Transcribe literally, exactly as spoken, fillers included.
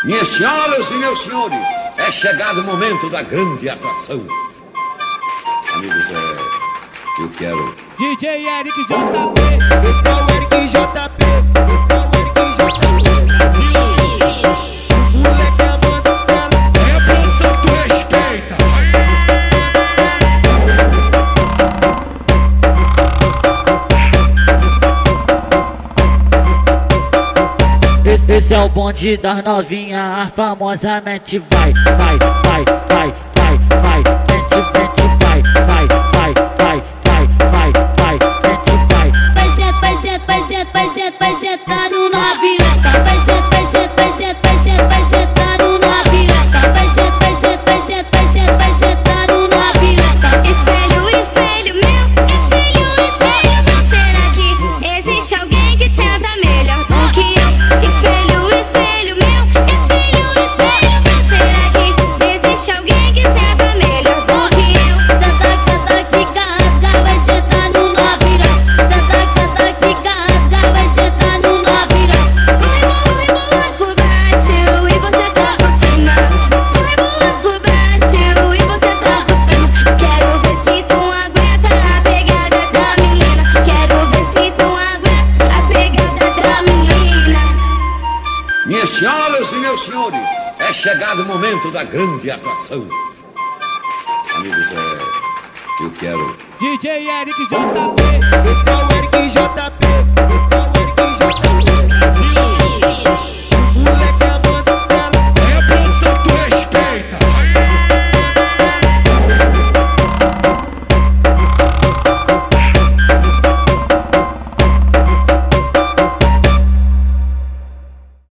Minhas senhoras e meus senhores, é chegado o momento da grande atração. Amigos, é... eu quero... D J Eric J P. Esse é o Eric J P. Esse é o Eric J P. O moleque é mano dela. É a produção que tu respeita. Esse, esse é o bonde das novinhas, famosamente vai, vai, vai, vai, vai, vai, mente, mente, vai, vai, vai, vai, vai, vai, vai, mente, vai. Vai ser, vai ser, vai ser, vai ser, vai sentar no novireca. Vai ser, vai ser, vai ser, vai ser, vai sentar no novireca. Vai ser, vai ser, vai ser, vai ser, vai sentar no novireca. Espelho, espelho meu, espelho, espelho meu, será que existe alguém que senta melhor do que eu? Espelho, espelho meu, espelho, espelho meu, será que existe alguém que senta melhor do que eu? Senta que senta que fica rasga, vai sentar no novireca. Senta que senta que fica rasga, vai sentar no novireca. Vou rebolar, rebolar por baixo e você tá por cima. Vou rebolar por baixo e você tá por cima. Quero ver se tu aguenta a pegada da menina. Quero ver se tu aguenta a pegada da menina. Minhas senhoras e meus senhores, é chegado o momento da grande atração. Amigos, é... eu quero... D J Eric J P. Esse é o Eric J P.